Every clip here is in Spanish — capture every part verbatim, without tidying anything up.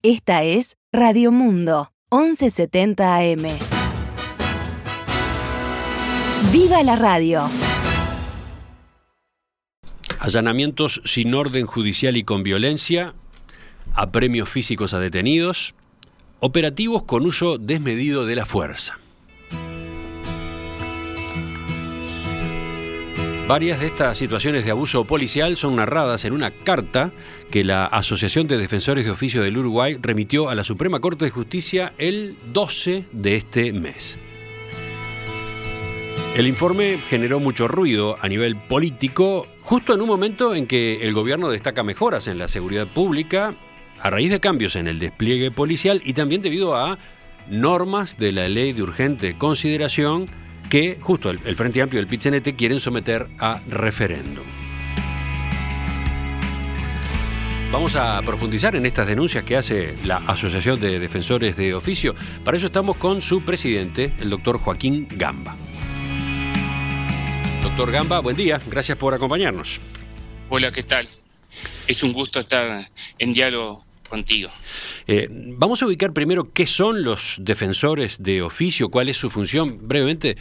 Esta es Radio Mundo, once setenta A M. ¡Viva la radio! Allanamientos sin orden judicial y con violencia, apremios físicos a detenidos, operativos con uso desmedido de la fuerza. Varias de estas situaciones de abuso policial son narradas en una carta que la Asociación de Defensores de Oficio del Uruguay remitió a la Suprema Corte de Justicia el doce de este mes. El informe generó mucho ruido a nivel político, justo en un momento en que el gobierno destaca mejoras en la seguridad pública a raíz de cambios en el despliegue policial y también debido a normas de la Ley de Urgente Consideración que justo el, el Frente Amplio y el Pit-C N T quieren someter a referéndum. Vamos a profundizar en estas denuncias que hace la Asociación de Defensores de Oficio. Para eso estamos con su presidente, el doctor Joaquín Gamba. Doctor Gamba, buen día, gracias por acompañarnos. Hola, ¿qué tal? Es un gusto estar en diálogo contigo. Eh, vamos a ubicar primero qué son los defensores de oficio, cuál es su función, brevemente.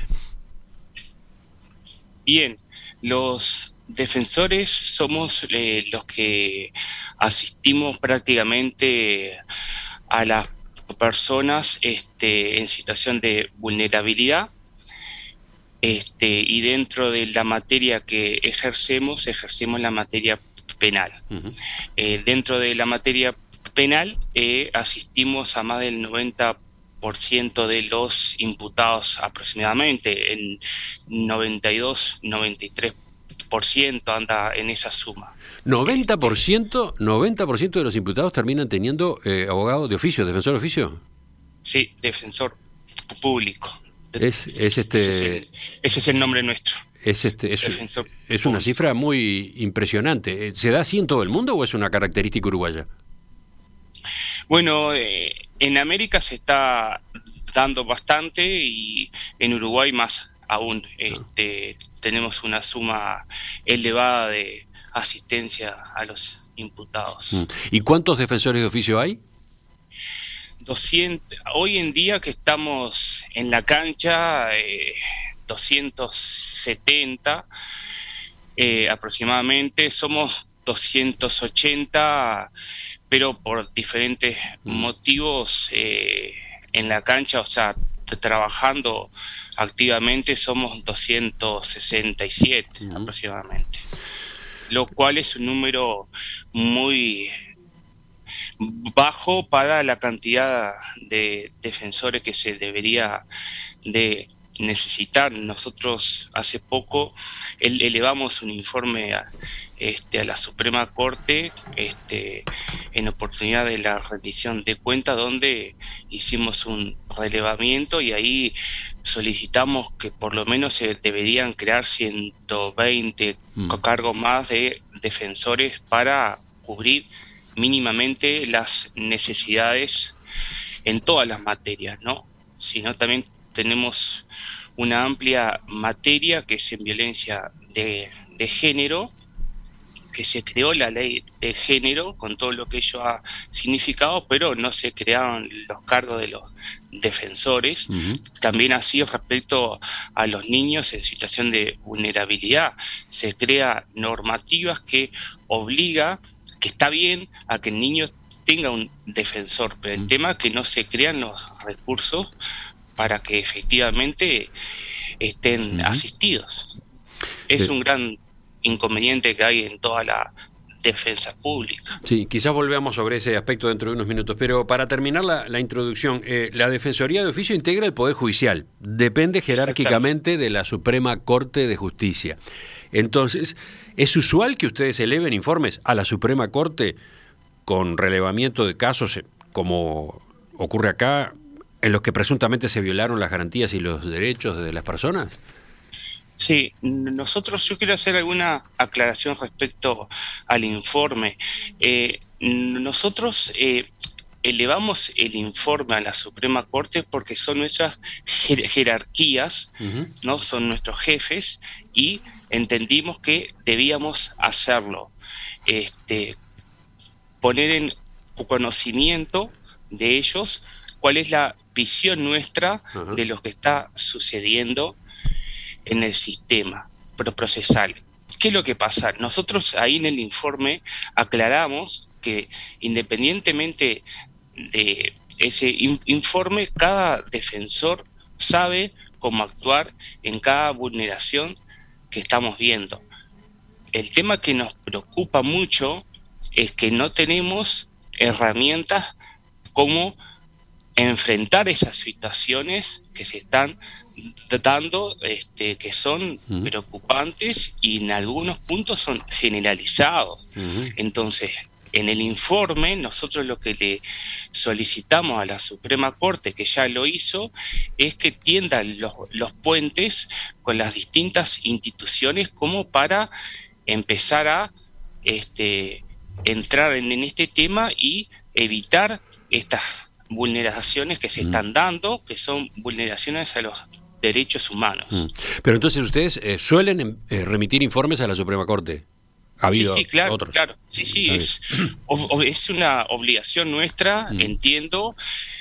Bien, los defensores somos eh, los que asistimos prácticamente a las personas este, en situación de vulnerabilidad. Este, y dentro de la materia que ejercemos, ejercemos la materia penal. Uh-huh. Eh, dentro de la materia penal eh, asistimos a más del noventa por ciento de los imputados aproximadamente, el noventa y dos, noventa y tres por ciento anda en esa suma. ¿noventa por ciento, noventa por ciento de los imputados terminan teniendo eh, abogado de oficio, defensor de oficio? Sí, defensor público. Es, es este... ese, es el, ese es el nombre nuestro. Es, este, es, es una cifra muy impresionante. ¿Se da así en todo el mundo o es una característica uruguaya? Bueno, eh, en América se está dando bastante y en Uruguay más aún. Este, ah. Tenemos una suma elevada de asistencia a los imputados. ¿Y cuántos defensores de oficio hay? doscientos, hoy en día que estamos en la cancha, eh, doscientos setenta eh, aproximadamente, somos doscientos ochenta, pero por diferentes motivos eh, en la cancha, o sea, trabajando activamente somos doscientos sesenta y siete uh-huh. aproximadamente, lo cual es un número muy bajo para la cantidad de defensores que se debería de necesitar. Nosotros hace poco elevamos un informe a, este, a la Suprema Corte este, en oportunidad de la rendición de cuentas, donde hicimos un relevamiento y ahí solicitamos que por lo menos se deberían crear ciento veinte mm. cargos más de defensores para cubrir mínimamente las necesidades en todas las materias, ¿no? Sino también tenemos una amplia materia que es en violencia de, de género, que se creó la ley de género con todo lo que ello ha significado, pero no se crearon los cargos de los defensores. Uh-huh. También así respecto a los niños en situación de vulnerabilidad, se crea normativas que obliga, que está bien a que el niño tenga un defensor, pero el uh-huh. tema es que no se crean los recursos para que efectivamente estén uh-huh. asistidos. Es sí. un gran inconveniente que hay en toda la defensa pública. Sí, quizás volvamos sobre ese aspecto dentro de unos minutos, pero para terminar la, la introducción, eh, la Defensoría de Oficio integra el Poder Judicial, depende jerárquicamente de la Suprema Corte de Justicia. Entonces, ¿es usual que ustedes eleven informes a la Suprema Corte con relevamiento de casos como ocurre acá, en los que presuntamente se violaron las garantías y los derechos de las personas? Sí, nosotros, yo quiero hacer alguna aclaración respecto al informe. Eh, nosotros eh, elevamos el informe a la Suprema Corte porque son nuestras jer- jerarquías, uh-huh. ¿no? Son nuestros jefes y entendimos que debíamos hacerlo. Este, poner en conocimiento de ellos cuál es la visión nuestra uh-huh. de lo que está sucediendo en el sistema procesal. ¿Qué es lo que pasa? Nosotros ahí en el informe aclaramos que independientemente de ese in- informe, cada defensor sabe cómo actuar en cada vulneración que estamos viendo. El tema que nos preocupa mucho es que no tenemos herramientas como enfrentar esas situaciones que se están dando, este, que son uh-huh. preocupantes y en algunos puntos son generalizados. Uh-huh. Entonces, en el informe, nosotros lo que le solicitamos a la Suprema Corte, que ya lo hizo, es que tienda los, los puentes con las distintas instituciones como para empezar a este, entrar en, en este tema y evitar estas vulneraciones que se están dando, que son vulneraciones a los derechos humanos. Mm. Pero entonces ustedes eh, suelen eh, remitir informes a la Suprema Corte. ¿Ha habido sí, sí, claro, otros? claro. Sí, sí, es, o, es una obligación nuestra, mm. entiendo,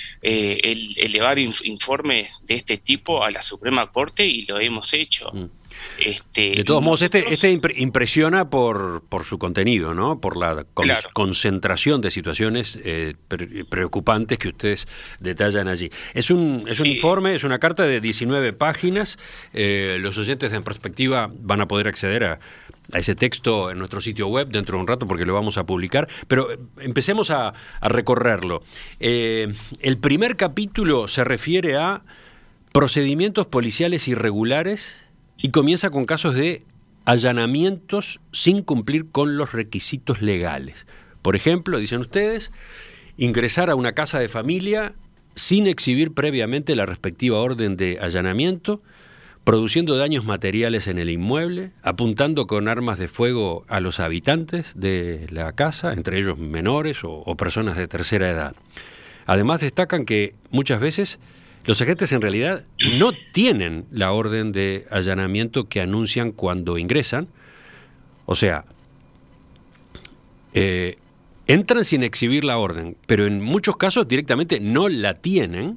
eh, el elevar inf- informes de este tipo a la Suprema Corte y lo hemos hecho. Mm. Este, de todos modos, nosotros... este, este impresiona por, por su contenido, ¿no? Por la con, claro. concentración de situaciones eh, pre- preocupantes que ustedes detallan allí. Es un, es un sí. informe, es una carta de diecinueve páginas. Eh, los oyentes de En Perspectiva van a poder acceder a, a ese texto en nuestro sitio web dentro de un rato porque lo vamos a publicar. Pero empecemos a, a recorrerlo. Eh, el primer capítulo se refiere a procedimientos policiales irregulares y comienza con casos de allanamientos sin cumplir con los requisitos legales. Por ejemplo, dicen ustedes, ingresar a una casa de familia sin exhibir previamente la respectiva orden de allanamiento, produciendo daños materiales en el inmueble, apuntando con armas de fuego a los habitantes de la casa, entre ellos menores o, o personas de tercera edad. Además destacan que muchas veces los agentes en realidad no tienen la orden de allanamiento que anuncian cuando ingresan. O sea, eh, entran sin exhibir la orden, pero en muchos casos directamente no la tienen.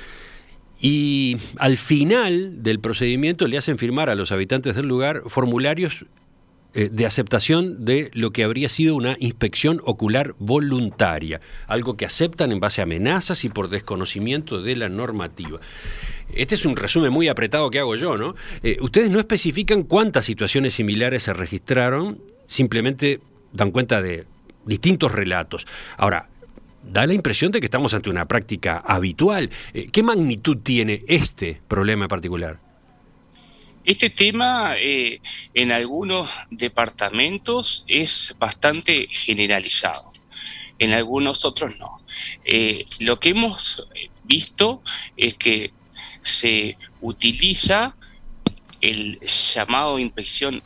Y al final del procedimiento le hacen firmar a los habitantes del lugar formularios eh, de aceptación de lo que habría sido una inspección ocular voluntaria, algo que aceptan en base a amenazas y por desconocimiento de la normativa. Este es un resumen muy apretado que hago yo, ¿no? Eh, ustedes no especifican cuántas situaciones similares se registraron, simplemente dan cuenta de distintos relatos. Ahora, da la impresión de que estamos ante una práctica habitual. Eh, ¿Qué magnitud tiene este problema en particular? Este tema eh, en algunos departamentos es bastante generalizado, en algunos otros no. Eh, lo que hemos visto es que se utiliza el llamado inspección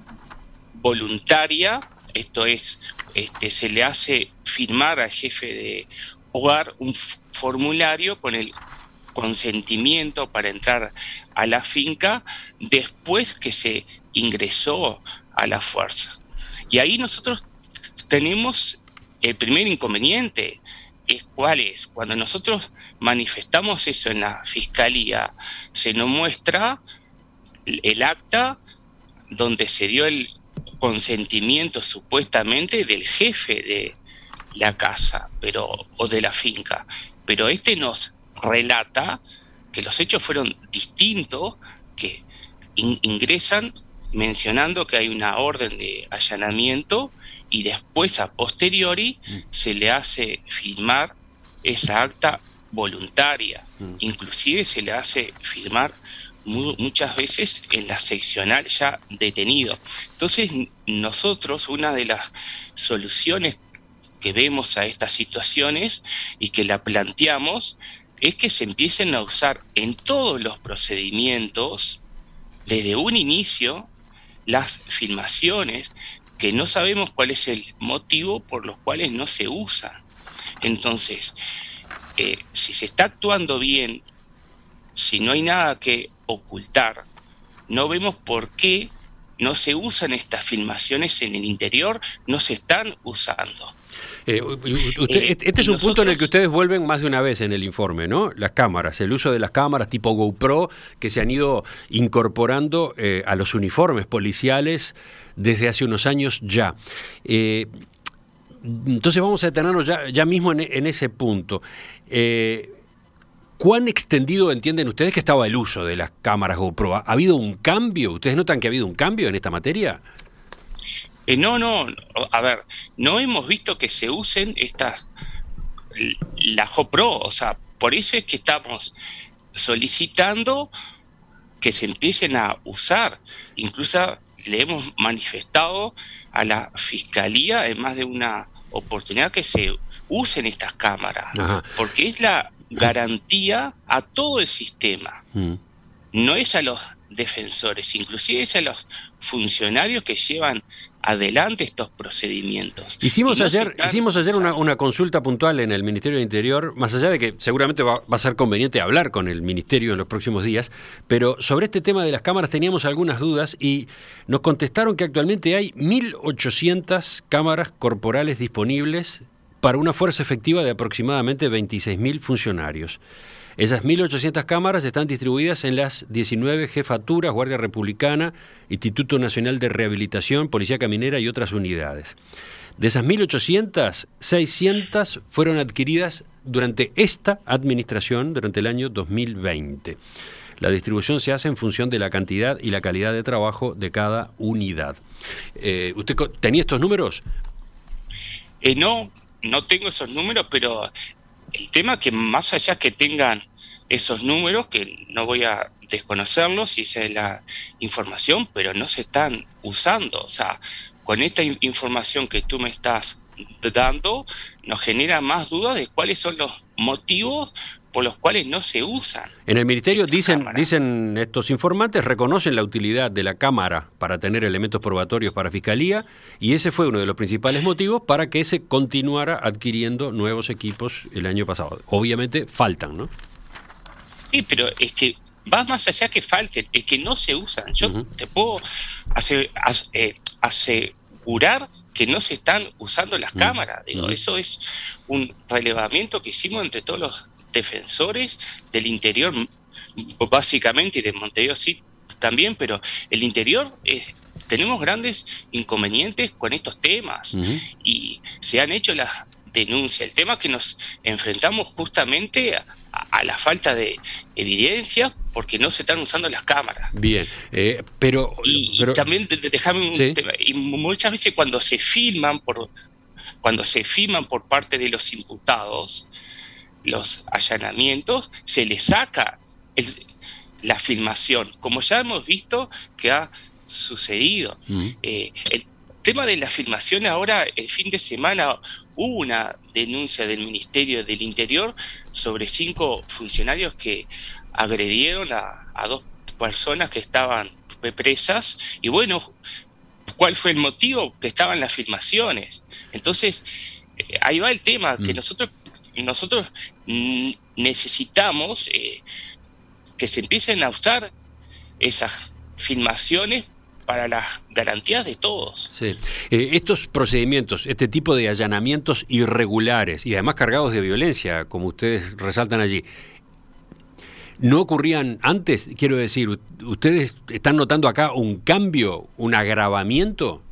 voluntaria, esto es, este, se le hace firmar al jefe de hogar un f- formulario con el consentimiento para entrar a la finca después que se ingresó a la fuerza. Y ahí nosotros tenemos el primer inconveniente, es cuál es. Cuando nosotros manifestamos eso en la fiscalía, se nos muestra el acta donde se dio el consentimiento supuestamente del jefe de la casa, pero o de la finca, pero este nos relata que los hechos fueron distintos, que in- ingresan mencionando que hay una orden de allanamiento y después a posteriori mm. se le hace firmar esa acta voluntaria, mm. inclusive se le hace firmar mu- muchas veces en la seccional ya detenido. Entonces nosotros, una de las soluciones que vemos a estas situaciones y que la planteamos es que se empiecen a usar en todos los procedimientos, desde un inicio, las filmaciones, que no sabemos cuál es el motivo por los cuales no se usan. Entonces, eh, si se está actuando bien, si no hay nada que ocultar, no vemos por qué no se usan estas filmaciones en el interior, no se están usando. Eh, usted, Eh, este es un nosotros, punto en el que ustedes vuelven más de una vez en el informe, ¿no? Las cámaras, el uso de las cámaras tipo GoPro que se han ido incorporando eh, a los uniformes policiales desde hace unos años ya. Eh, entonces vamos a detenernos ya, ya mismo en, en ese punto. Eh, ¿Cuán extendido entienden ustedes que estaba el uso de las cámaras GoPro? ¿Ha habido un cambio? ¿Ustedes notan que ha habido un cambio en esta materia? Eh, no, no, a ver, no hemos visto que se usen estas, la GoPro, o sea, por eso es que estamos solicitando que se empiecen a usar. Incluso le hemos manifestado a la Fiscalía en más de una oportunidad que se usen estas cámaras, Ajá. porque es la garantía a todo el sistema, mm. no es a los defensores, inclusive es a los funcionarios que llevan adelante estos procedimientos. Hicimos no ayer, hicimos ayer una, una consulta puntual en el Ministerio del Interior, más allá de que seguramente va, va a ser conveniente hablar con el Ministerio en los próximos días, pero sobre este tema de las cámaras teníamos algunas dudas y nos contestaron que actualmente hay mil ochocientas cámaras corporales disponibles para una fuerza efectiva de aproximadamente veintiséis mil funcionarios. Esas mil ochocientas cámaras están distribuidas en las diecinueve jefaturas, Guardia Republicana, Instituto Nacional de Rehabilitación, Policía Caminera y otras unidades. De esas mil ochocientas, seiscientas fueron adquiridas durante esta administración, durante el año dos mil veinte. La distribución se hace en función de la cantidad y la calidad de trabajo de cada unidad. Eh, ¿Usted tenía estos números? Eh, no, no tengo esos números, pero el tema que más allá que tengan esos números, que no voy a desconocerlos si esa es la información, pero no se están usando. O sea, con esta in- información que tú me estás dando, nos genera más dudas de cuáles son los motivos por los cuales no se usan. En el Ministerio dicen, dicen estos informantes, reconocen la utilidad de la Cámara para tener elementos probatorios para Fiscalía, y ese fue uno de los principales motivos para que se continuara adquiriendo nuevos equipos el año pasado. Obviamente faltan, ¿no? Sí, pero es que va más allá que falten, es que no se usan. Yo uh-huh. te puedo hace, hace, eh, asegurar que no se están usando las uh-huh. cámaras. Digo, uh-huh. eso es un relevamiento que hicimos entre todos los defensores del interior, básicamente, y de Montevideo sí también, pero el interior eh, tenemos grandes inconvenientes con estos temas uh-huh. y se han hecho las denuncias. El tema es que nos enfrentamos justamente a, a la falta de evidencia porque no se están usando las cámaras. Bien, eh, pero, y, pero... y también déjame un ¿Sí? tema, y muchas veces cuando se filman por cuando se filman por parte de los imputados los allanamientos, se les saca el, la filmación, como ya hemos visto que ha sucedido. Uh-huh. Eh, el tema de la filmación ahora, el fin de semana hubo una denuncia del Ministerio del Interior sobre cinco funcionarios que agredieron a, a dos personas que estaban presas, y bueno, ¿cuál fue el motivo? Que estaban las filmaciones. Entonces, eh, ahí va el tema, uh-huh. que nosotros Nosotros necesitamos eh, que se empiecen a usar esas filmaciones para las garantías de todos. Sí. Eh, estos procedimientos, este tipo de allanamientos irregulares y además cargados de violencia, como ustedes resaltan allí, ¿no ocurrían antes? Quiero decir, ¿ustedes están notando acá un cambio, un agravamiento?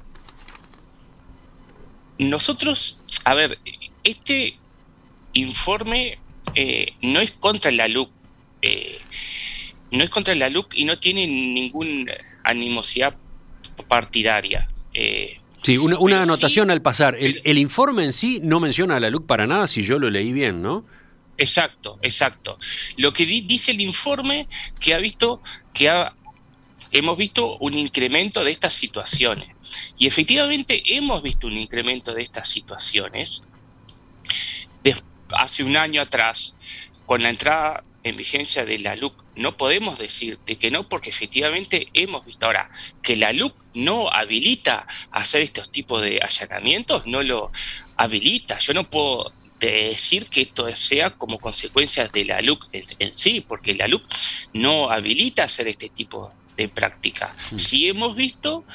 Nosotros, a ver, este informe eh, no es contra la L U C, eh, no es contra la L U C y no tiene ninguna animosidad partidaria. Eh, sí, una, una anotación sí, al pasar. El, el informe en sí no menciona a la L U C para nada, si yo lo leí bien, ¿no? Exacto, exacto. Lo que di, dice el informe que ha visto que ha, hemos visto un incremento de estas situaciones. Y efectivamente hemos visto un incremento de estas situaciones. De, hace un año atrás, con la entrada en vigencia de la L U C, no podemos decir de que no, porque efectivamente hemos visto ahora que la L U C no habilita hacer estos tipos de allanamientos, no lo habilita. Yo no puedo decir que esto sea como consecuencia de la L U C en, en sí, porque la L U C no habilita hacer este tipo de práctica. Sí hemos visto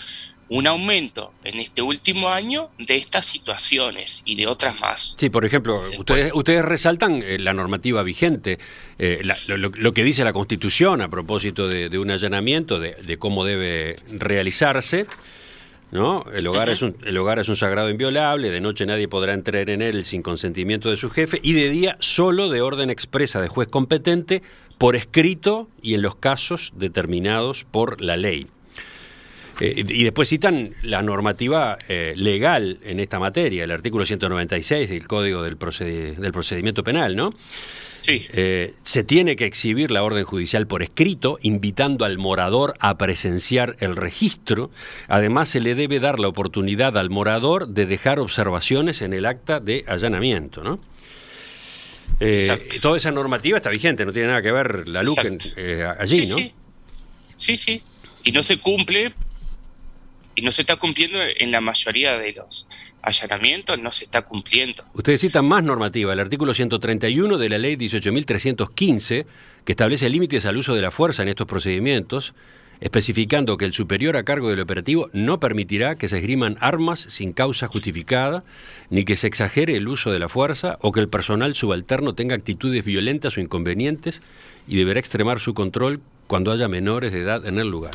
un aumento en este último año de estas situaciones y de otras más. Sí, por ejemplo, ustedes, ustedes resaltan eh, la normativa vigente, eh, la, lo, lo que dice la Constitución a propósito de, de un allanamiento, de, de cómo debe realizarse, ¿no? El hogar, uh-huh. es un, el hogar es un sagrado inviolable, de noche nadie podrá entrar en él sin consentimiento de su jefe, y de día solo de orden expresa de juez competente, por escrito y en los casos determinados por la ley. Eh, y después citan la normativa eh, legal en esta materia, el artículo ciento noventa y seis del Código del, proced- del Procedimiento Penal, ¿no? Sí. Eh, se tiene que exhibir la orden judicial por escrito, invitando al morador a presenciar el registro. Además, se le debe dar la oportunidad al morador de dejar observaciones en el acta de allanamiento, ¿no? Eh, toda esa normativa está vigente, no tiene nada que ver la L U C en, eh, allí, sí, ¿no? Sí. sí, sí. Y no se cumple, y no se está cumpliendo en la mayoría de los allanamientos, no se está cumpliendo. Ustedes citan más normativa, el artículo ciento treinta y uno de la ley dieciocho mil trescientos quince, que establece límites al uso de la fuerza en estos procedimientos, especificando que el superior a cargo del operativo no permitirá que se esgriman armas sin causa justificada, ni que se exagere el uso de la fuerza o que el personal subalterno tenga actitudes violentas o inconvenientes, y deberá extremar su control cuando haya menores de edad en el lugar.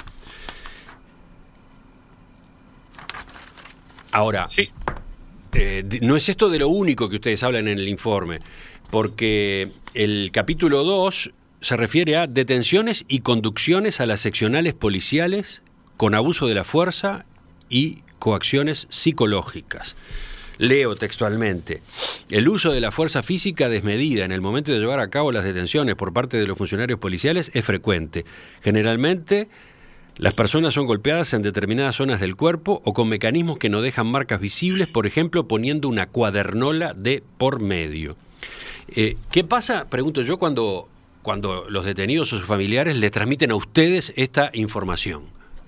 Ahora, sí. eh, no es esto de lo único que ustedes hablan en el informe, porque el capítulo dos se refiere a detenciones y conducciones a las seccionales policiales con abuso de la fuerza y coacciones psicológicas. Leo textualmente: el uso de la fuerza física desmedida en el momento de llevar a cabo las detenciones por parte de los funcionarios policiales es frecuente. Generalmente, las personas son golpeadas en determinadas zonas del cuerpo o con mecanismos que no dejan marcas visibles, por ejemplo, poniendo una cuadernola de por medio. Eh, ¿Qué pasa, pregunto yo, cuando, cuando los detenidos o sus familiares le transmiten a ustedes esta información?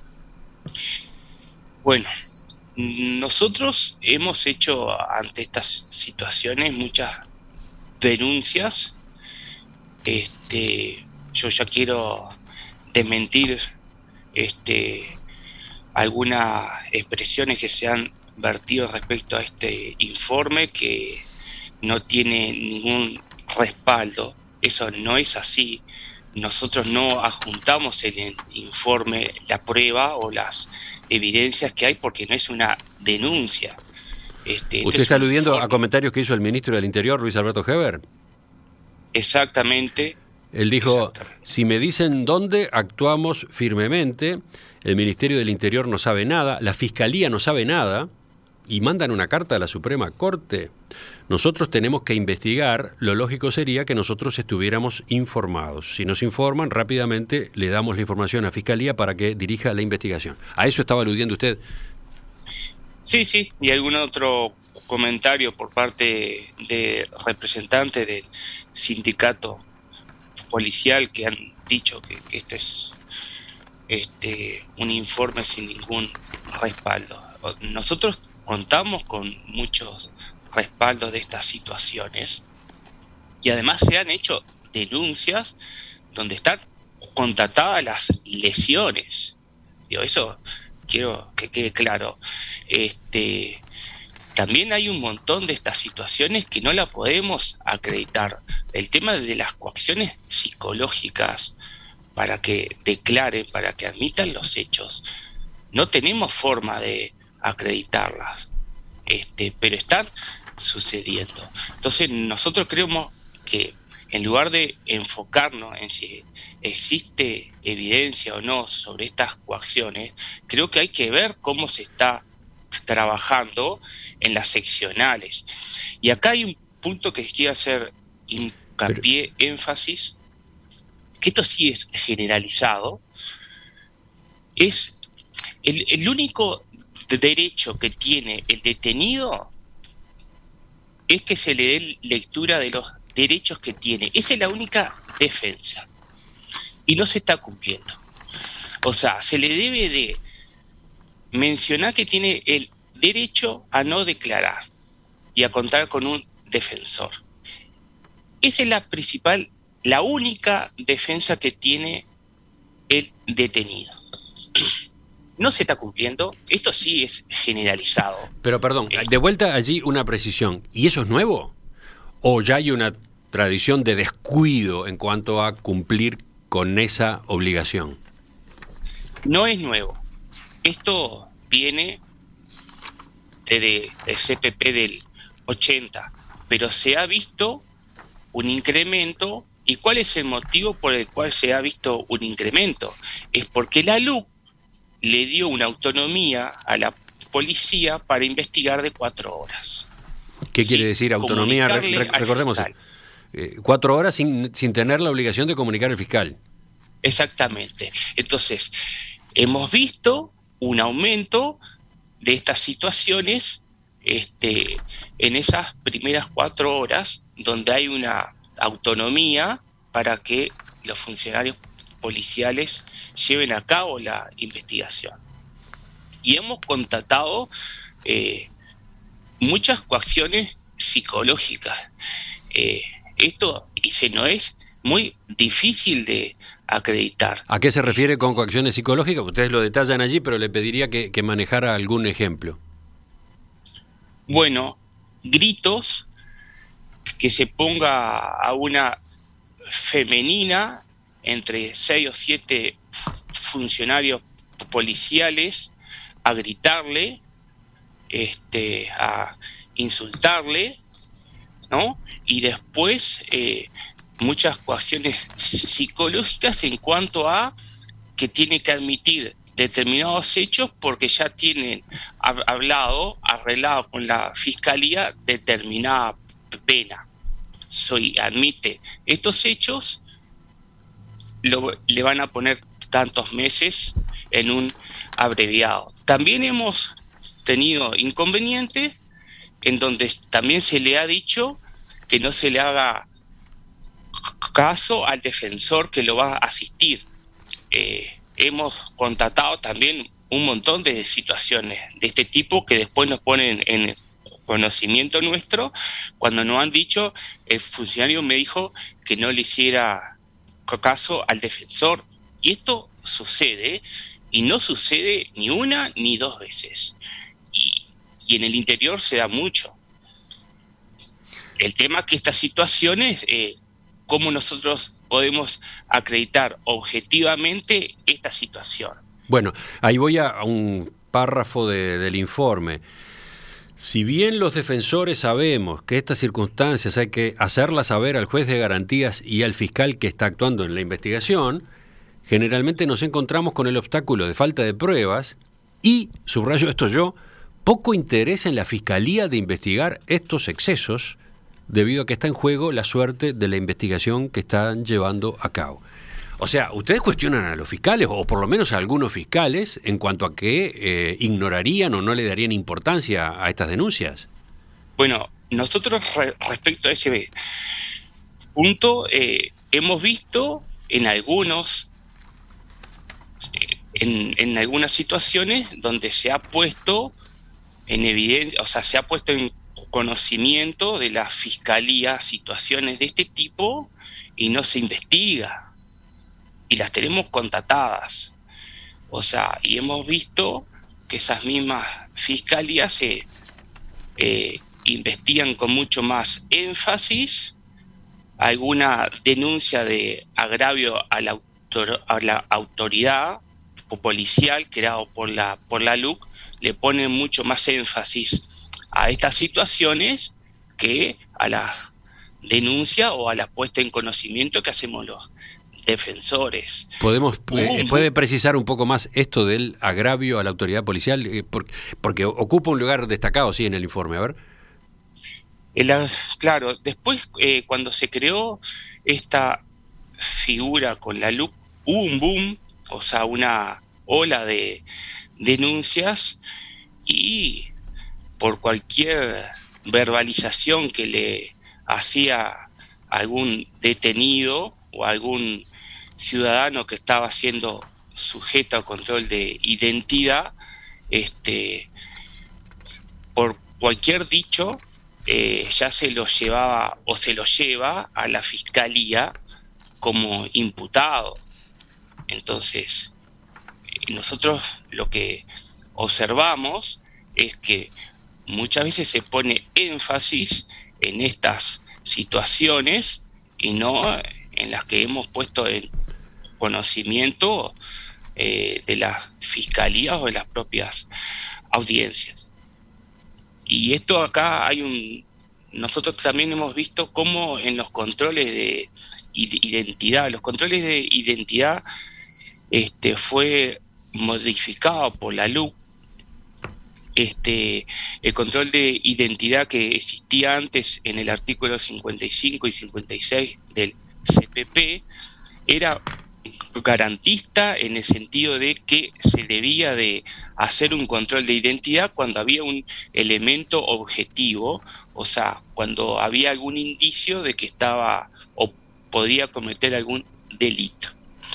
Bueno, nosotros hemos hecho ante estas situaciones muchas denuncias. Este, yo ya quiero desmentir Este, algunas expresiones que se han vertido respecto a este informe, que no tiene ningún respaldo. Eso no es así. Nosotros no adjuntamos en el informe la prueba o las evidencias que hay, porque no es una denuncia. Este, ¿Usted está aludiendo informe. a comentarios que hizo el ministro del Interior, Luis Alberto Heber? Exactamente. Él dijo: si me dicen dónde, actuamos firmemente. El Ministerio del Interior no sabe nada, la Fiscalía no sabe nada, y mandan una carta a la Suprema Corte. Nosotros tenemos que investigar, lo lógico sería que nosotros estuviéramos informados. Si nos informan, rápidamente le damos la información a Fiscalía para que dirija la investigación. ¿A eso estaba aludiendo usted? Sí, sí, y algún otro comentario por parte de representantes del sindicato policial que han dicho que, que esto es este un informe sin ningún respaldo. Nosotros contamos con muchos respaldos de estas situaciones, y además se han hecho denuncias donde están constatadas las lesiones. Yo eso quiero que quede claro. Este También hay un montón de estas situaciones que no la podemos acreditar. El tema de las coacciones psicológicas para que declaren, para que admitan los hechos, no tenemos forma de acreditarlas, este, pero están sucediendo. Entonces nosotros creemos que en lugar de enfocarnos en si existe evidencia o no sobre estas coacciones, creo que hay que ver cómo se está trabajando en las seccionales. Y acá hay un punto que quiero hacer hincapié, Pero... énfasis, que esto sí es generalizado. Es el, el único derecho que tiene el detenido es que se le dé lectura de los derechos que tiene. Esa es la única defensa, y no se está cumpliendo. O sea, se le debe de mencionar que tiene el derecho a no declarar y a contar con un defensor. Esa es la principal, la única defensa que tiene el detenido. no se está cumpliendo. Esto sí es generalizado. Pero perdón, Eh, de vuelta allí una precisión. ¿Y eso es nuevo? ¿O ya hay una tradición de descuido en cuanto a cumplir con esa obligación? no es nuevo. Esto viene desde el C P P del ochenta, pero se ha visto un incremento. ¿Y cuál es el motivo por el cual se ha visto un incremento? Es porque la L U C le dio una autonomía a la policía para investigar de cuatro horas. ¿Qué Sí, quiere decir autonomía? Re- comunicarle re- al recordemos, fiscal. eh, cuatro horas sin, sin tener la obligación de comunicar al fiscal. Exactamente. Entonces, hemos visto un aumento de estas situaciones este, en esas primeras cuatro horas, donde hay una autonomía para que los funcionarios policiales lleven a cabo la investigación. Y hemos constatado eh, muchas coacciones psicológicas. Eh, esto y se no es muy difícil de acreditar. ¿A qué se refiere con coacciones psicológicas? Ustedes lo detallan allí, pero le pediría que, que manejara algún ejemplo. Bueno, gritos, que se ponga a una femenina entre seis o siete funcionarios policiales a gritarle, este, a insultarle, ¿no? Y después eh, muchas coacciones psicológicas en cuanto a que tiene que admitir determinados hechos porque ya tienen hablado, arreglado con la fiscalía determinada pena. Soy, admite estos hechos, lo, le van a poner tantos meses en un abreviado. También hemos tenido inconvenientes en donde también se le ha dicho que no se le haga caso al defensor que lo va a asistir. Eh, hemos constatado también un montón de situaciones de este tipo que después nos ponen en conocimiento nuestro cuando nos han dicho, el funcionario me dijo que no le hiciera caso al defensor. Y esto sucede, y no sucede ni una ni dos veces. Y, y en el interior se da mucho. El tema es que estas situaciones, eh, ¿cómo nosotros podemos acreditar objetivamente esta situación? Bueno, ahí voy a, a un párrafo de, del informe. Si bien los defensores sabemos que estas circunstancias hay que hacerlas saber al juez de garantías y al fiscal que está actuando en la investigación, generalmente nos encontramos con el obstáculo de falta de pruebas y, subrayo esto yo, poco interés en la fiscalía de investigar estos excesos debido a que está en juego la suerte de la investigación que están llevando a cabo. O sea, ustedes cuestionan a los fiscales, o por lo menos a algunos fiscales, en cuanto a que eh, ignorarían o no le darían importancia a estas denuncias. Bueno, nosotros re- respecto a ese punto, eh, hemos visto en algunos, eh, en, en algunas situaciones donde se ha puesto en evidencia, o sea, se ha puesto en conocimiento de la fiscalía situaciones de este tipo y no se investiga. Y las tenemos contatadas. O sea, y hemos visto que esas mismas fiscalías se eh, investigan con mucho más énfasis alguna denuncia de agravio a la, autor, a la autoridad policial creado por la, por la L U C, le ponen mucho más énfasis a estas situaciones que a la denuncia o a la puesta en conocimiento que hacemos los defensores. ¿Podemos, eh, ¿Puede precisar un poco más esto del agravio a la autoridad policial? Eh, porque, porque ocupa un lugar destacado, sí, en el informe. A ver. El, claro, después eh, cuando se creó esta figura con la L U C, hubo un boom, o sea, una ola de denuncias y por cualquier verbalización que le hacía algún detenido o algún ciudadano que estaba siendo sujeto a control de identidad, este, por cualquier dicho, eh, ya se lo llevaba o se lo lleva a la fiscalía como imputado. Entonces, nosotros lo que observamos es que muchas veces se pone énfasis en estas situaciones y no en las que hemos puesto en conocimiento eh, de las fiscalías o de las propias audiencias. Y esto acá hay un... Nosotros también hemos visto cómo en los controles de identidad, los controles de identidad este, fue modificado por la L U C. Este, el control de identidad que existía antes en el artículo cincuenta y cinco y cincuenta y seis del C P P era garantista en el sentido de que se debía de hacer un control de identidad cuando había un elemento objetivo, o sea, cuando había algún indicio de que estaba o podía cometer algún delito.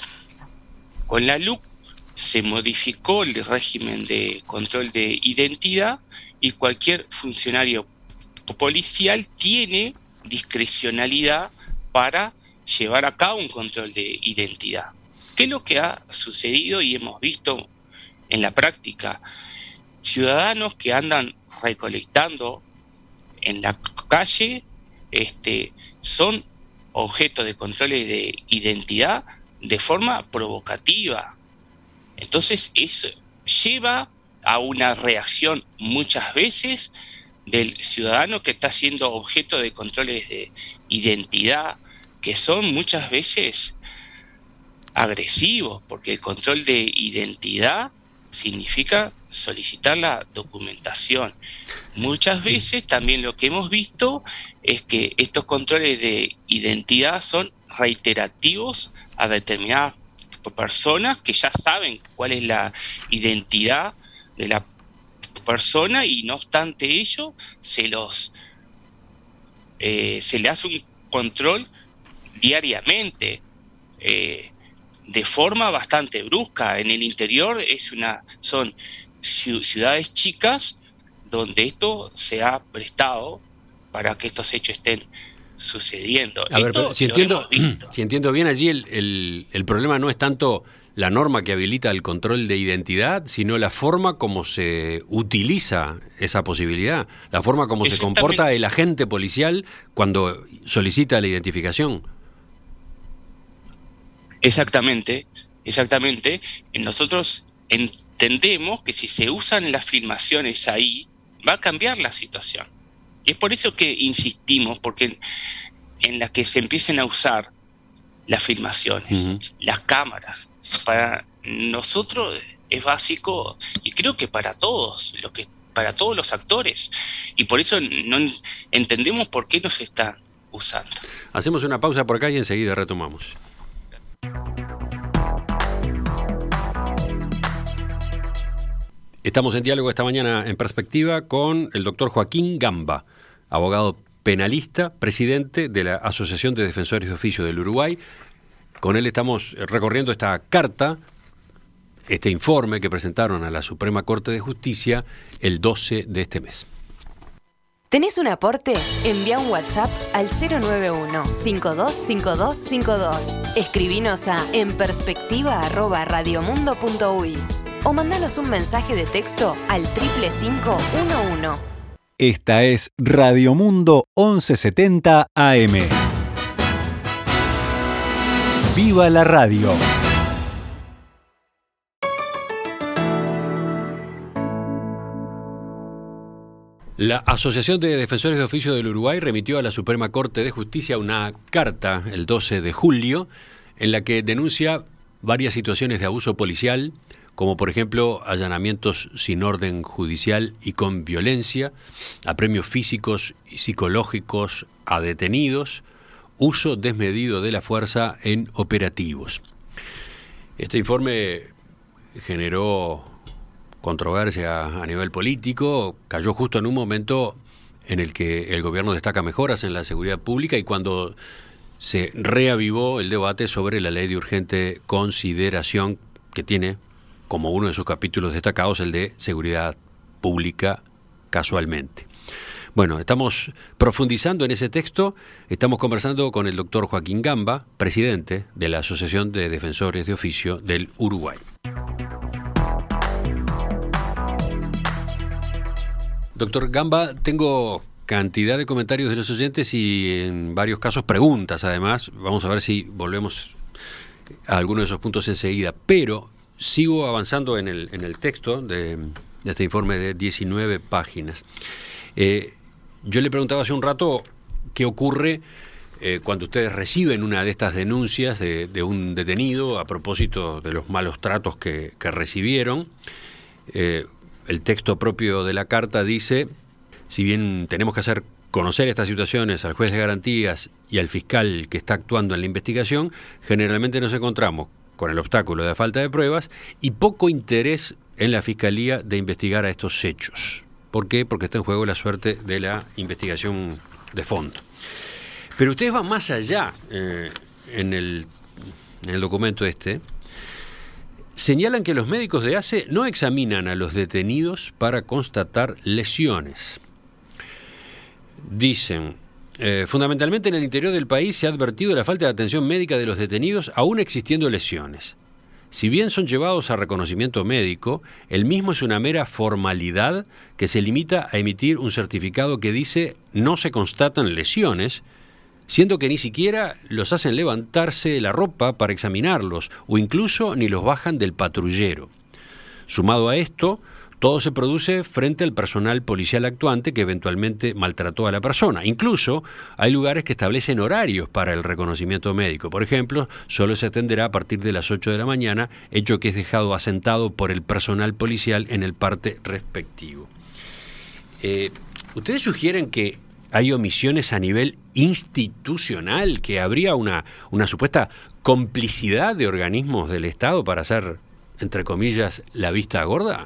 Con la L U C se modificó el régimen de control de identidad y cualquier funcionario policial tiene discrecionalidad para llevar a cabo un control de identidad. ¿Qué es lo que ha sucedido y hemos visto en la práctica? Ciudadanos que andan recolectando en la calle este, son objeto de controles de identidad de forma provocativa. Entonces eso lleva a una reacción muchas veces del ciudadano que está siendo objeto de controles de identidad, que son muchas veces agresivos, porque el control de identidad significa solicitar la documentación. Muchas veces también lo que hemos visto es que estos controles de identidad son reiterativos a determinadas personas que ya saben cuál es la identidad de la persona y no obstante ello se los eh, se le hace un control diariamente eh, de forma bastante brusca. En el interior es una son ciudades chicas donde esto se ha prestado para que estos hechos estén sucediendo. A ver, Esto si lo entiendo, hemos visto. si entiendo bien allí, el, el, el problema no es tanto la norma que habilita el control de identidad, sino la forma como se utiliza esa posibilidad, la forma como se comporta el agente policial cuando solicita la identificación. Exactamente, exactamente. Nosotros entendemos que si se usan las filmaciones ahí, va a cambiar la situación. Y es por eso que insistimos, porque en la que se empiecen a usar las filmaciones, uh-huh. las cámaras, para nosotros es básico y creo que para todos, lo que para todos los actores. Y por eso no entendemos por qué nos están usando. Hacemos una pausa por acá y enseguida retomamos. Estamos en diálogo esta mañana en Perspectiva con el doctor Joaquín Gamba, abogado penalista, presidente de la Asociación de Defensores de Oficio del Uruguay. Con él estamos recorriendo esta carta, este informe que presentaron a la Suprema Corte de Justicia el doce de este mes. ¿Tenés un aporte? Envía un WhatsApp al cero nueve uno, cinco dos cinco dos cinco dos. Escribinos a enperspectiva arroba radiomundo punto uy o mandanos un mensaje de texto al triple cinco uno uno. Esta es Radio Mundo once setenta A M. ¡Viva la radio! La Asociación de Defensores de Oficio del Uruguay remitió a la Suprema Corte de Justicia una carta el doce de julio en la que denuncia varias situaciones de abuso policial, como por ejemplo allanamientos sin orden judicial y con violencia, apremios físicos y psicológicos a detenidos, uso desmedido de la fuerza en operativos. Este informe generó controversia a nivel político, cayó justo en un momento en el que el gobierno destaca mejoras en la seguridad pública y cuando se reavivó el debate sobre la ley de urgente consideración que tiene como uno de sus capítulos destacados el de seguridad pública casualmente. Bueno, estamos profundizando en ese texto, estamos conversando con el doctor Joaquín Gamba, presidente de la Asociación de Defensores de Oficio del Uruguay. Doctor Gamba, tengo cantidad de comentarios de los oyentes y en varios casos preguntas, además. Vamos a ver si volvemos a alguno de esos puntos enseguida. Pero sigo avanzando en el, en el texto de, de este informe de diecinueve páginas. Eh, yo le preguntaba hace un rato qué ocurre eh, cuando ustedes reciben una de estas denuncias de, de un detenido a propósito de los malos tratos que, que recibieron. Eh, el texto propio de la carta dice: si bien tenemos que hacer conocer estas situaciones al juez de garantías y al fiscal que está actuando en la investigación, generalmente nos encontramos con el obstáculo de la falta de pruebas y poco interés en la Fiscalía de investigar a estos hechos. ¿Por qué? Porque está en juego la suerte de la investigación de fondo. Pero ustedes van más allá eh, en, el, en el documento este. Señalan que los médicos de A C E no examinan a los detenidos para constatar lesiones. Dicen, eh, fundamentalmente en el interior del país se ha advertido la falta de atención médica de los detenidos, aún existiendo lesiones. Si bien son llevados a reconocimiento médico, el mismo es una mera formalidad que se limita a emitir un certificado que dice no se constatan lesiones, siendo que ni siquiera los hacen levantarse la ropa para examinarlos, o incluso ni los bajan del patrullero. Sumado a esto, todo se produce frente al personal policial actuante que eventualmente maltrató a la persona. Incluso hay lugares que establecen horarios para el reconocimiento médico. Por ejemplo, solo se atenderá a partir de las ocho de la mañana, hecho que es dejado asentado por el personal policial en el parte respectivo. Eh, ¿Ustedes sugieren que hay omisiones a nivel institucional, que habría una, una supuesta complicidad de organismos del Estado para hacer, entre comillas, la vista gorda?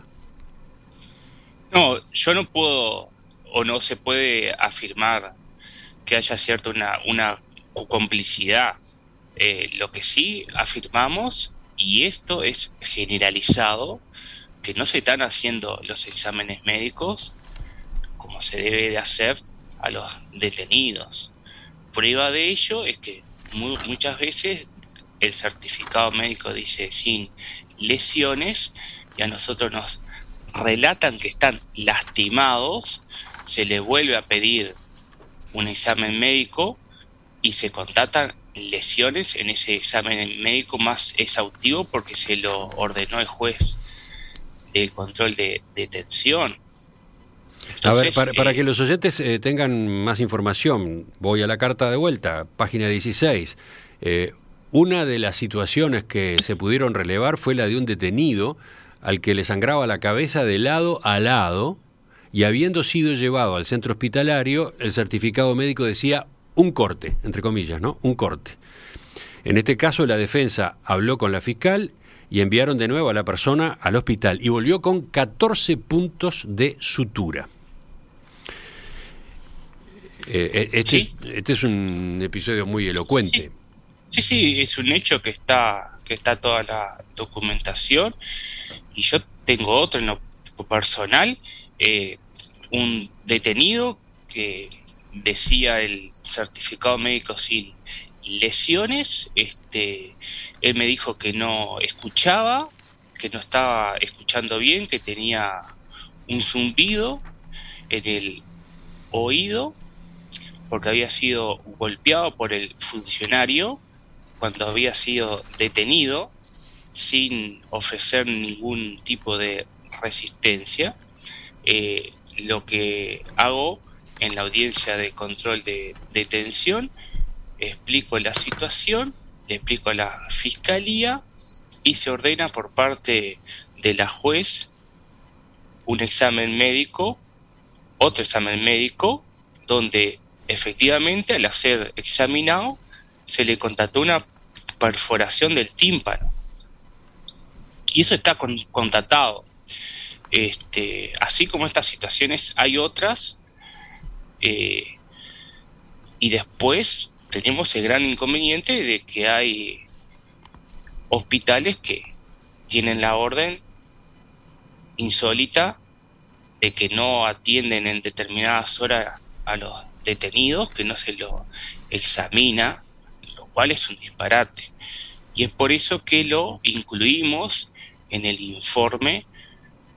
No, yo no puedo o no se puede afirmar que haya cierta una, una complicidad. Eh, lo que sí afirmamos, y esto es generalizado, que no se están haciendo los exámenes médicos como se debe de hacer a los detenidos. Prueba de ello es que muy, muchas veces el certificado médico dice sin lesiones y a nosotros nos relatan que están lastimados, se les vuelve a pedir un examen médico y se constatan lesiones en ese examen médico más exhaustivo porque se lo ordenó el juez del control de detención. Entonces, a ver, para, para eh, que los oyentes eh, tengan más información, voy a la carta de vuelta, página dieciséis. Eh, una de las situaciones que se pudieron relevar fue la de un detenido al que le sangraba la cabeza de lado a lado, y habiendo sido llevado al centro hospitalario, el certificado médico decía un corte, entre comillas, ¿no? Un corte. En este caso, la defensa habló con la fiscal y enviaron de nuevo a la persona al hospital, y volvió con catorce puntos de sutura. Eh, este, ¿Sí? este es un episodio muy elocuente. Sí, sí, sí, es un hecho que está, que está toda la documentación. Y yo tengo otro en lo personal, eh, un detenido que decía el certificado médico sin lesiones. Este, él me dijo que no escuchaba, que no estaba escuchando bien, que tenía un zumbido en el oído porque había sido golpeado por el funcionario cuando había sido detenido, sin ofrecer ningún tipo de resistencia. Eh, lo que hago en la audiencia de control de detención, explico la situación, le explico a la fiscalía y se ordena por parte de la juez un examen médico, otro examen médico, donde efectivamente al ser examinado se le constató una perforación del tímpano. Y eso está con, constatado. Este, así como estas situaciones hay otras, eh, y después tenemos el gran inconveniente de que hay hospitales que tienen la orden insólita de que no atienden en determinadas horas a los detenidos, que no se lo examina, lo cual es un disparate. Y es por eso que lo incluimos en el informe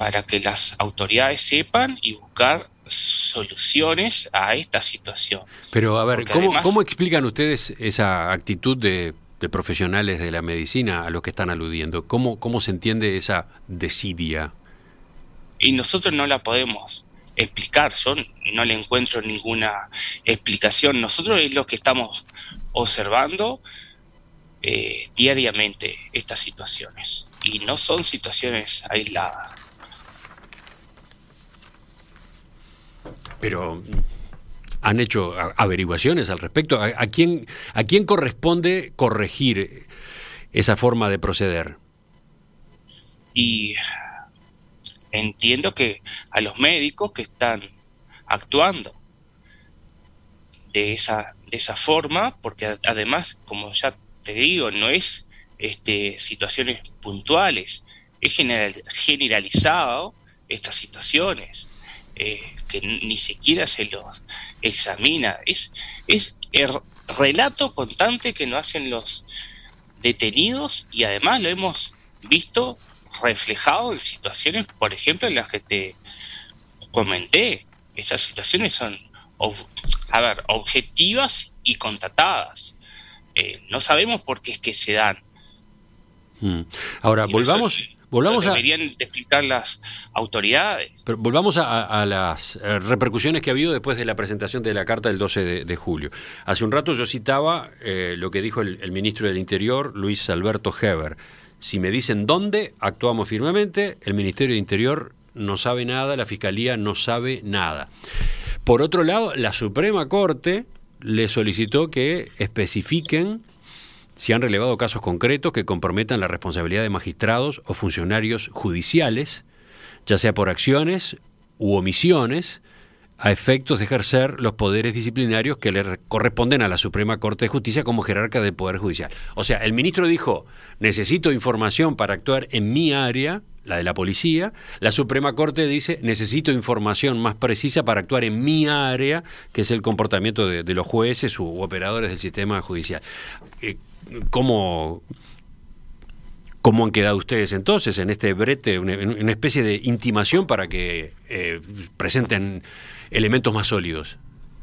para que las autoridades sepan y buscar soluciones a esta situación. Pero a ver, Porque ¿cómo, además, ¿cómo explican ustedes esa actitud de, de profesionales de la medicina a los que están aludiendo? ¿Cómo, cómo se entiende esa desidia? Y nosotros no la podemos explicar, yo no le encuentro ninguna explicación. Nosotros es lo que estamos observando eh, diariamente, estas situaciones, y no son situaciones aisladas. Pero ¿han hecho averiguaciones al respecto? ¿A, a quién, a quién corresponde corregir esa forma de proceder? Y entiendo que a los médicos que están actuando de esa, de esa forma, porque además, como ya te digo, no es este, situaciones puntuales, es general, generalizado estas situaciones. Eh, que ni siquiera se los examina, es, es el relato constante que nos hacen los detenidos, y además lo hemos visto reflejado en situaciones, por ejemplo, en las que te comenté. Esas situaciones son, a ver, objetivas y constatadas. Eh, no sabemos por qué es que se dan. Hmm. Ahora, y volvamos... Eso, Volvamos deberían a, de explicar las autoridades. Pero volvamos a, a las repercusiones que ha habido después de la presentación de la carta del doce de, de julio. Hace un rato yo citaba eh, lo que dijo el, el ministro del Interior, Luis Alberto Heber. Si me dicen dónde, actuamos firmemente. El Ministerio de Interior no sabe nada, la Fiscalía no sabe nada. Por otro lado, la Suprema Corte le solicitó que especifiquen si han relevado casos concretos que comprometan la responsabilidad de magistrados o funcionarios judiciales, ya sea por acciones u omisiones, a efectos de ejercer los poderes disciplinarios que le corresponden a la Suprema Corte de Justicia como jerarca del Poder Judicial. O sea, el ministro dijo, necesito información para actuar en mi área, la de la policía. La Suprema Corte dice, necesito información más precisa para actuar en mi área, que es el comportamiento de, de los jueces u operadores del sistema judicial. Eh, ¿Cómo, ¿Cómo han quedado ustedes entonces en este brete, una, una especie de intimación para que eh, presenten elementos más sólidos?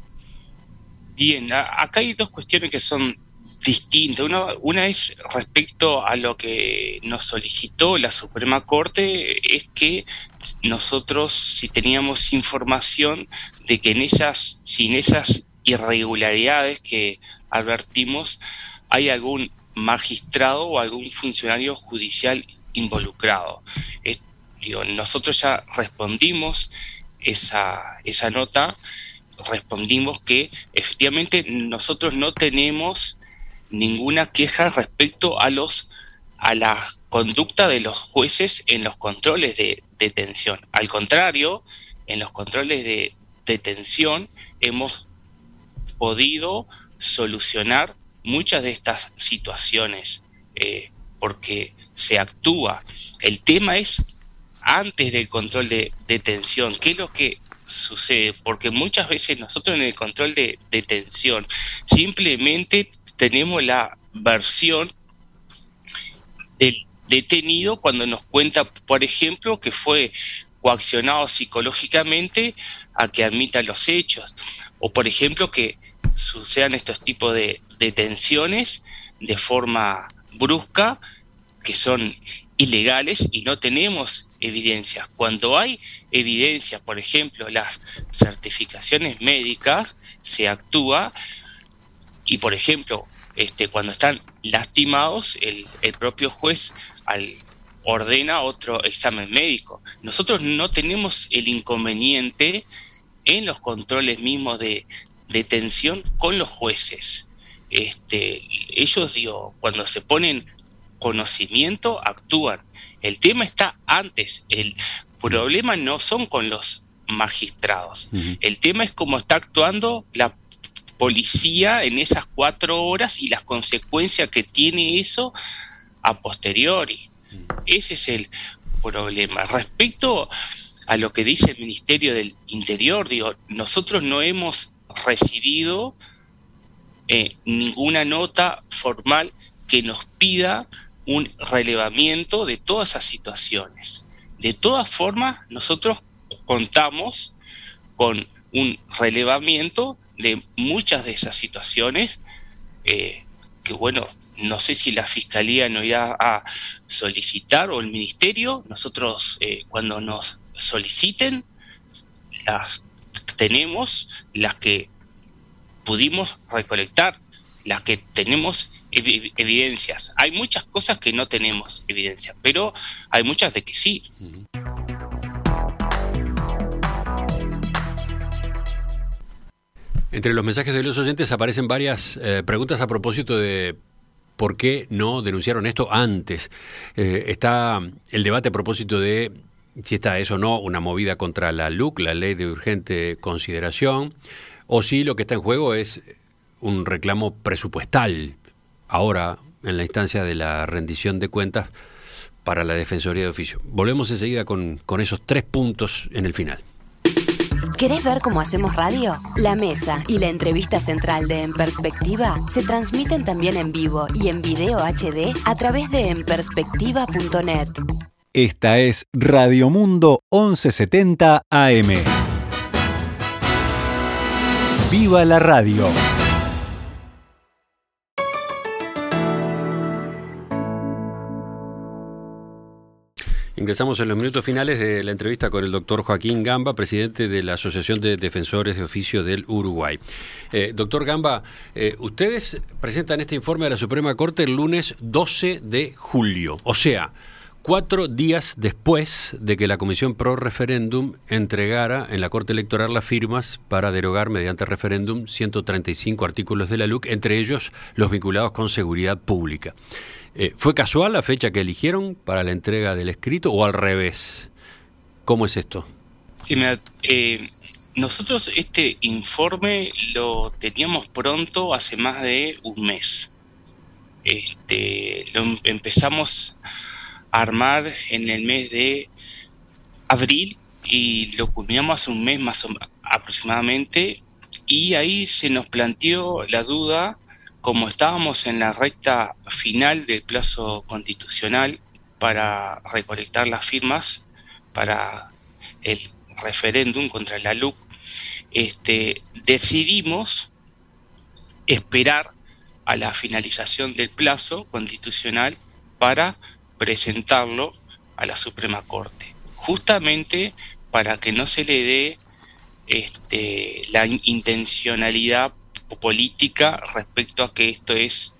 Bien, a, acá hay dos cuestiones que son distintas. Una, una es respecto a lo que nos solicitó la Suprema Corte, es que nosotros, si teníamos información de que en esas, sin esas irregularidades que advertimos, hay algún magistrado o algún funcionario judicial involucrado. Es, digo, nosotros ya respondimos esa, esa nota, respondimos que efectivamente nosotros no tenemos ninguna queja respecto a los a la conducta de los jueces en los controles de detención. Al contrario, en los controles de detención hemos podido solucionar muchas de estas situaciones, eh, porque se actúa. El tema es antes del control de detención. ¿Qué es lo que sucede? Porque muchas veces nosotros en el control de detención simplemente tenemos la versión del detenido cuando nos cuenta, por ejemplo, que fue coaccionado psicológicamente a que admita los hechos, o por ejemplo que sucedan estos tipos de detenciones de forma brusca, que son ilegales y no tenemos evidencias. Cuando hay evidencias, por ejemplo, las certificaciones médicas, se actúa, y por ejemplo, este, cuando están lastimados, el, el propio juez al, ordena otro examen médico. Nosotros no tenemos el inconveniente en los controles mismos de detención con los jueces. Este, ellos, digo, cuando se ponen conocimiento, actúan. El tema está antes. El problema no son con los magistrados. Uh-huh. El tema es cómo está actuando la policía en esas cuatro horas y las consecuencias que tiene eso a posteriori. Uh-huh. Ese es el problema. Respecto a lo que dice el Ministerio del Interior, digo, nosotros no hemos recibido eh, ninguna nota formal que nos pida un relevamiento de todas esas situaciones. De todas formas, nosotros contamos con un relevamiento de muchas de esas situaciones eh, que, bueno, no sé si la Fiscalía nos irá a solicitar o el Ministerio. Nosotros, eh, cuando nos soliciten, las tenemos, las que pudimos recolectar, las que tenemos ev- evidencias. Hay muchas cosas que no tenemos evidencia, pero hay muchas de que sí. Entre los mensajes de los oyentes aparecen varias eh, preguntas a propósito de por qué no denunciaron esto antes. Eh, está el debate a propósito de si esta es o no una movida contra la L U C, la Ley de Urgente Consideración, o si lo que está en juego es un reclamo presupuestal, ahora en la instancia de la rendición de cuentas para la Defensoría de Oficio. Volvemos enseguida con, con esos tres puntos en el final. ¿Querés ver cómo hacemos radio? La mesa y la entrevista central de En Perspectiva se transmiten también en vivo y en video H D a través de en perspectiva punto net. Esta es Radio Mundo once setenta A M. ¡Viva la radio! Ingresamos en los minutos finales de la entrevista con el doctor Joaquín Gamba, presidente de la Asociación de Defensores de Oficio del Uruguay. Eh, doctor Gamba, eh, ustedes presentan este informe a la Suprema Corte el lunes doce de julio, o sea, cuatro días después de que la Comisión Pro Referéndum entregara en la Corte Electoral las firmas para derogar mediante referéndum ciento treinta y cinco artículos de la L U C, entre ellos los vinculados con seguridad pública. Eh, ¿Fue casual la fecha que eligieron para la entrega del escrito o al revés? ¿Cómo es esto? Sí, mira, eh, nosotros este informe lo teníamos pronto hace más de un mes. Este, lo em- empezamos a armar en el mes de abril y lo culminamos hace un mes más o aproximadamente, y ahí se nos planteó la duda. Como estábamos en la recta final del plazo constitucional para recolectar las firmas para el referéndum contra la L U C, este, decidimos esperar a la finalización del plazo constitucional para presentarlo a la Suprema Corte, justamente para que no se le dé este, la intencionalidad política respecto a que esto es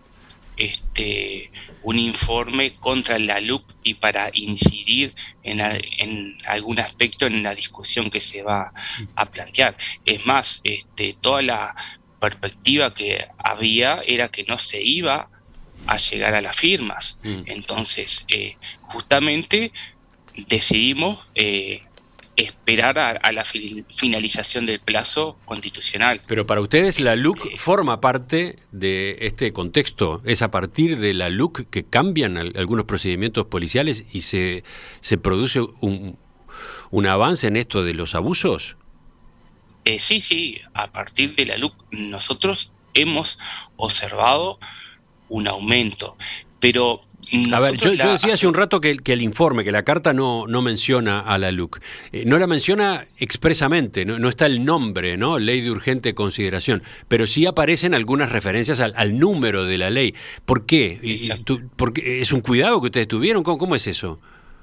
este un informe contra la L U C y para incidir en, la, en algún aspecto en la discusión que se va a plantear. Es más, este, toda la perspectiva que había era que no se iba a llegar a las firmas. Mm. Entonces, eh, justamente decidimos eh, esperar a, a la fi- finalización del plazo constitucional. Pero para ustedes la L U C eh, forma parte de este contexto. Es a partir de la L U C que cambian al, algunos procedimientos policiales y se, se produce un, un avance en esto de los abusos. Eh, sí, sí, a partir de la L U C nosotros hemos observado un aumento, pero a ver, yo, yo decía hace un rato que, que el informe, que la carta no, no menciona a la L U C. Eh, no la menciona expresamente, no, no está el nombre, ¿no? Ley de Urgente Consideración, pero sí aparecen algunas referencias al, al número de la ley. ¿Por qué? Y, tú, porque ¿es un cuidado que ustedes tuvieron? ¿Cómo, cómo es eso?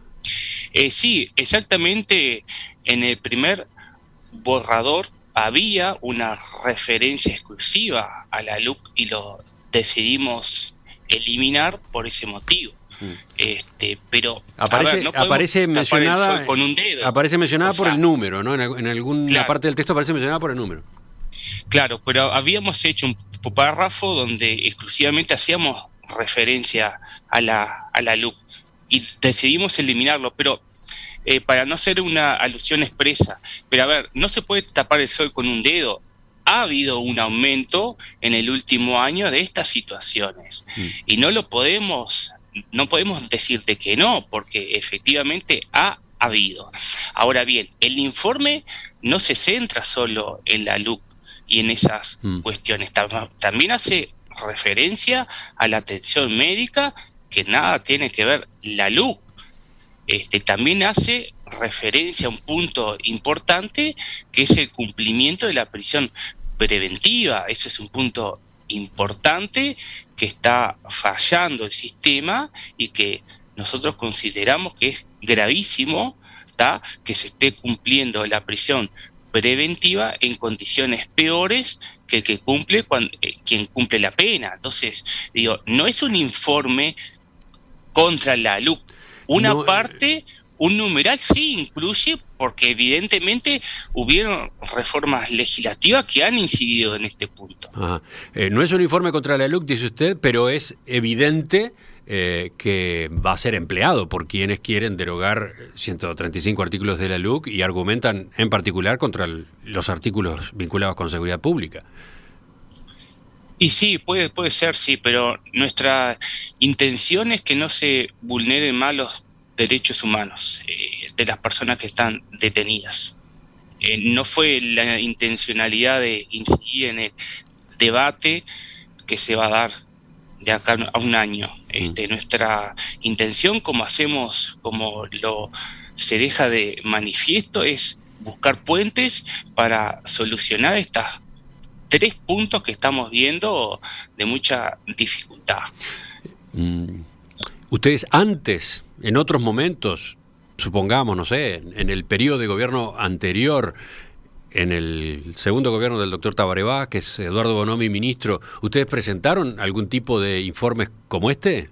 Eh, sí, exactamente. En el primer borrador había una referencia exclusiva a la L U C y lo decidimos eliminar por ese motivo. Mm. Este, pero aparece, ver, no aparece mencionada con un dedo. Aparece mencionada o por sea, el número, ¿no? En, en alguna claro, parte del texto aparece mencionada por el número. Claro, pero habíamos hecho un párrafo donde exclusivamente hacíamos referencia a la a la L U C y decidimos eliminarlo, pero eh, para no ser una alusión expresa. Pero a ver, no se puede tapar el sol con un dedo. Ha habido un aumento en el último año de estas situaciones mm. y no lo podemos, no podemos decirte que no, porque efectivamente ha habido. Ahora bien, el informe no se centra solo en la L U C y en esas mm. cuestiones, también hace referencia a la atención médica, que nada tiene que ver la L U C. este, también hace referencia a un punto importante que es el cumplimiento de la prisión preventiva. Ese es un punto importante que está fallando el sistema y que nosotros consideramos que es gravísimo, ¿tá?, que se esté cumpliendo la prisión preventiva en condiciones peores que el que cumple cuando, eh, quien cumple la pena. Entonces, digo, no es un informe contra la LUC. Una no, parte, un numeral sí incluye, porque evidentemente hubieron reformas legislativas que han incidido en este punto. Ajá. Eh, no es un informe contra la LUC, dice usted, pero es evidente Eh, que va a ser empleado por quienes quieren derogar ciento treinta y cinco artículos de la LUC y argumentan en particular contra el, los artículos vinculados con seguridad pública. Y sí, puede, puede ser, sí, pero nuestra intención es que no se vulneren más los derechos humanos eh, de las personas que están detenidas. Eh, no fue la intencionalidad de incidir en el debate que se va a dar de acá a un año. Este, nuestra intención, como hacemos, como lo se deja de manifiesto, es buscar puentes para solucionar estos tres puntos que estamos viendo de mucha dificultad. Mm. Ustedes antes, en otros momentos, supongamos, no sé, en el periodo de gobierno anterior, en el segundo gobierno del doctor Tabaré Vázquez, Eduardo Bonomi, ministro, ¿ustedes presentaron algún tipo de informes como este?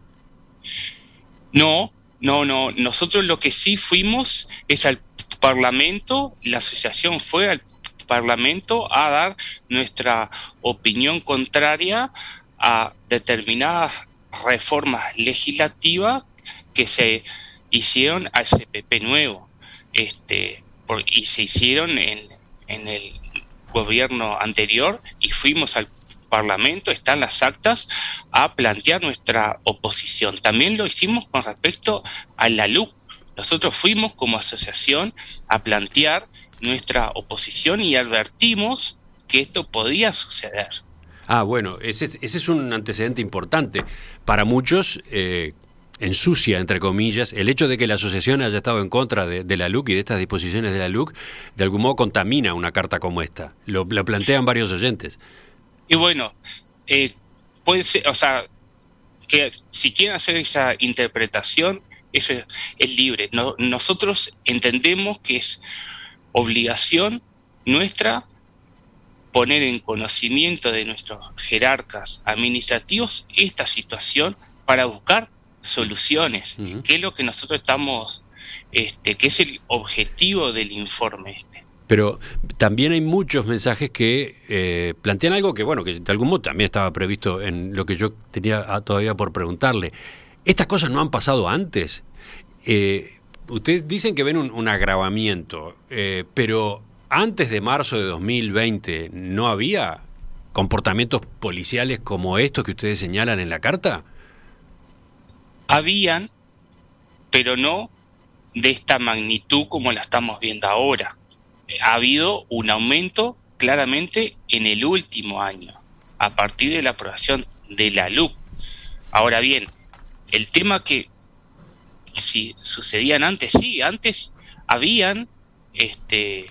No, no, no. Nosotros lo que sí fuimos es al Parlamento, la asociación fue al Parlamento a dar nuestra opinión contraria a determinadas reformas legislativas que se hicieron al C P P nuevo, este, por, y se hicieron en en el gobierno anterior, y fuimos al Parlamento, están las actas, a plantear nuestra oposición. También lo hicimos con respecto a la LUC. Nosotros fuimos como asociación a plantear nuestra oposición y advertimos que esto podía suceder. Ah, bueno, ese, ese es un antecedente importante. Para muchos eh, ensucia, entre comillas, el hecho de que la asociación haya estado en contra de, de la LUC y de estas disposiciones de la LUC, de algún modo contamina una carta como esta. Lo, lo plantean varios oyentes. Y bueno, eh, puede ser, o sea, que si quieren hacer esa interpretación, eso es, es libre. No, nosotros entendemos que es obligación nuestra poner en conocimiento de nuestros jerarcas administrativos esta situación para buscar soluciones, uh-huh. que es lo que nosotros estamos, este, que es el objetivo del informe este. Pero también hay muchos mensajes que eh, plantean algo que, bueno, que de algún modo también estaba previsto en lo que yo tenía todavía por preguntarle. ¿Estas cosas no han pasado antes? Eh, ustedes dicen que ven un, un agravamiento, eh, pero antes de marzo de dos mil veinte, ¿no había comportamientos policiales como estos que ustedes señalan en la carta? Habían, pero no de esta magnitud como la estamos viendo ahora. Ha habido un aumento claramente en el último año, a partir de la aprobación de la LUC. Ahora bien, el tema que si sucedían antes, sí, antes habían este,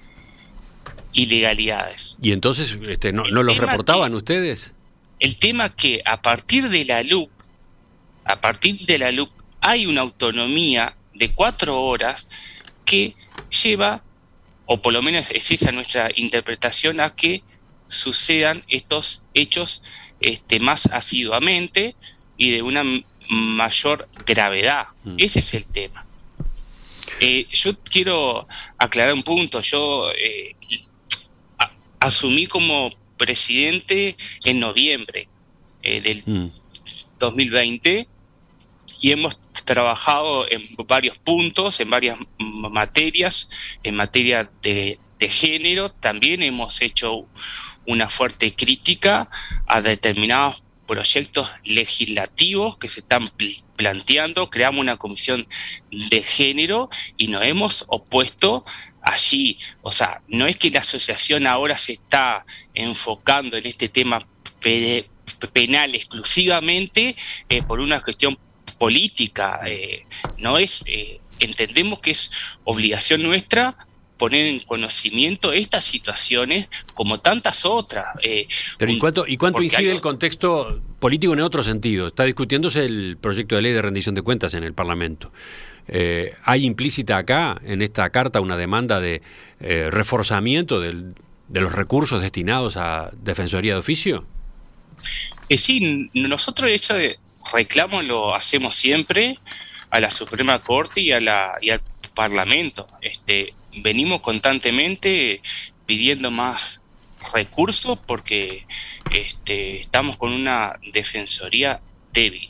ilegalidades. ¿Y entonces este, no, no los reportaban que, ustedes? El tema que a partir de la LUC, a partir de la LUC hay una autonomía de cuatro horas que lleva, o por lo menos es esa nuestra interpretación, a que sucedan estos hechos este, más asiduamente y de una m- mayor gravedad. Mm. Ese es el tema. Eh, yo quiero aclarar un punto. Yo eh, a- asumí como presidente en noviembre eh, del mm. dos mil veinte y hemos trabajado en varios puntos, en varias materias, en materia de, de género. También hemos hecho una fuerte crítica a determinados proyectos legislativos que se están pl- planteando. Creamos una comisión de género y nos hemos opuesto allí. O sea, no es que la asociación ahora se está enfocando en este tema pe- penal exclusivamente eh, por una cuestión política, eh, no es eh, entendemos que es obligación nuestra poner en conocimiento estas situaciones como tantas otras. Eh, Pero ¿y cuánto, ¿y cuánto incide hay... el contexto político en otro sentido? Está discutiéndose el proyecto de ley de rendición de cuentas en el Parlamento. Eh, ¿Hay implícita acá, en esta carta, una demanda de eh, reforzamiento del, de los recursos destinados a Defensoría de Oficio? Eh, sí, nosotros ese reclamo lo hacemos siempre a la Suprema Corte y, a la, y al Parlamento. Este, venimos constantemente pidiendo más recursos porque este, estamos con una defensoría débil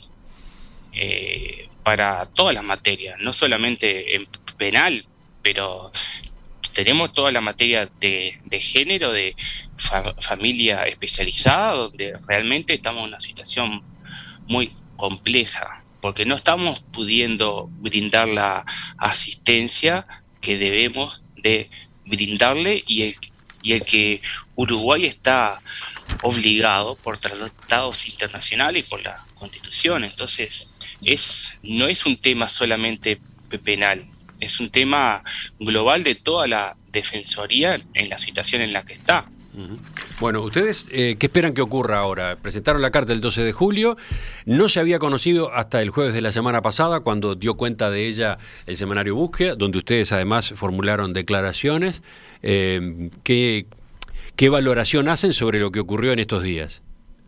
eh, para todas las materias, no solamente en penal, pero tenemos toda la materia de, de género, de fa- familia especializada, donde realmente estamos en una situación muy compleja, porque no estamos pudiendo brindar la asistencia que debemos de brindarle y el, y el que Uruguay está obligado por tratados internacionales y por la Constitución. Entonces, es no es un tema solamente penal, es un tema global de toda la defensoría en la situación en la que está. Bueno, ¿ustedes eh, qué esperan que ocurra ahora? Presentaron la carta el doce de julio, no se había conocido hasta el jueves de la semana pasada, cuando dio cuenta de ella el semanario Búsqueda, donde ustedes además formularon declaraciones. Eh, ¿qué, ¿Qué valoración hacen sobre lo que ocurrió en estos días?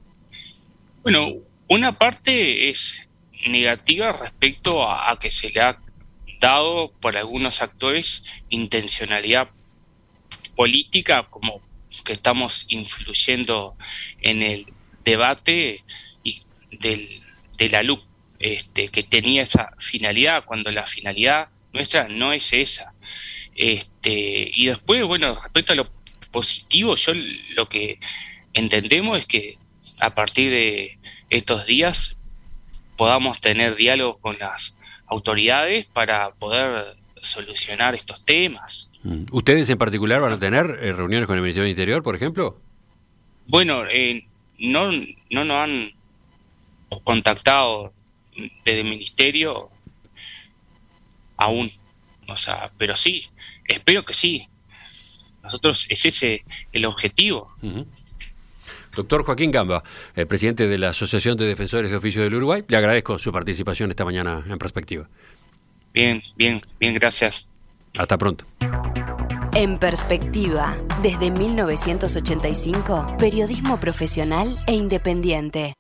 Bueno, una parte es negativa respecto a, a que se le ha dado por algunos actores intencionalidad política, como que estamos influyendo en el debate y del, de la L U C, este, que tenía esa finalidad, cuando la finalidad nuestra no es esa. Este, y después, bueno, respecto a lo positivo, yo lo que entendemos es que a partir de estos días podamos tener diálogo con las autoridades para poder solucionar estos temas. ¿Ustedes en particular van a tener eh, reuniones con el Ministerio del Interior, por ejemplo? Bueno, eh, no, no nos han contactado desde el Ministerio aún, o sea, pero sí, espero que sí. Nosotros, es ese el objetivo. Uh-huh. Doctor Joaquín Gamba, eh, presidente de la Asociación de Defensores de Oficio del Uruguay, le agradezco su participación esta mañana en Perspectiva. Bien, bien, bien, gracias. Hasta pronto. En Perspectiva, desde mil novecientos ochenta y cinco, periodismo profesional e independiente.